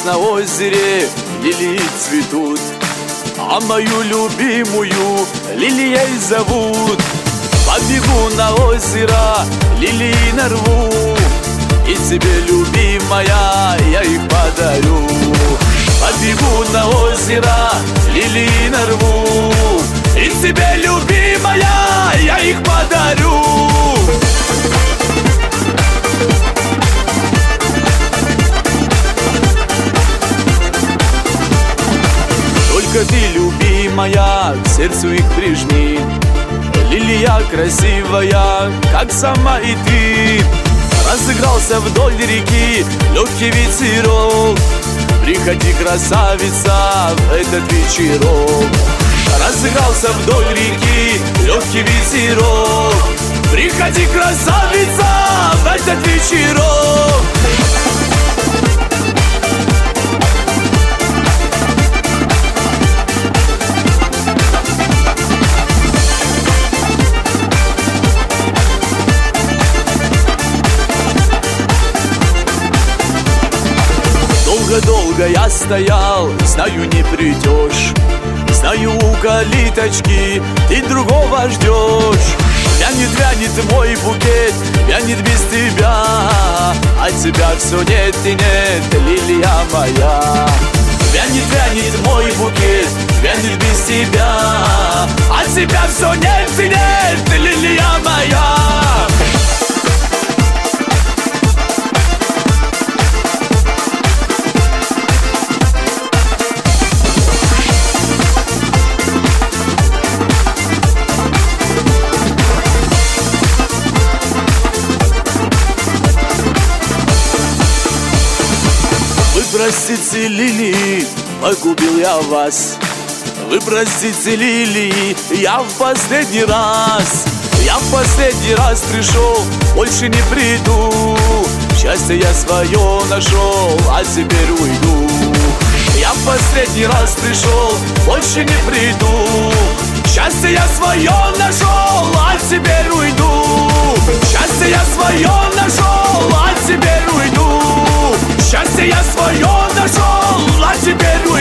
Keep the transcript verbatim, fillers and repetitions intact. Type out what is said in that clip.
на озере лилии цветут, а мою любимую лилией зовут. Побегу на озеро, лилии нарву, и тебе, любимая, я их подарю. Побегу на озеро, лилии нарву, и тебе, любимая, я их подарю. Только ты, любимая, к сердцу их прижми. Лилия красивая, как сама и ты. Разыгрался вдоль реки легкий ветерок. Приходи, красавица, в этот вечерок. Разыгрался вдоль реки легкий ветерок. Приходи, красавица, в этот вечерок. Долго-долго я стоял, знаю, не придешь. Знаю, у калиточки ты другого ждешь. Вянет, вянет мой букет, вянет без тебя, а тебя все нет и нет, лилия моя. Вянет, вянет мой букет, вянет без тебя, а тебя все нет и нет, лилия моя. Простите, лилии, погубил я вас. Вы простите, лилии, я в последний раз. Я в последний раз пришел, больше не приду. Счастье я свое нашел, а теперь уйду. Я в последний раз пришел, больше не приду. Счастье я свое нашел, а теперь уйду. Счастье я свое нашел, а теперь уйду. Счастье я свое нашел, а теперь уйду.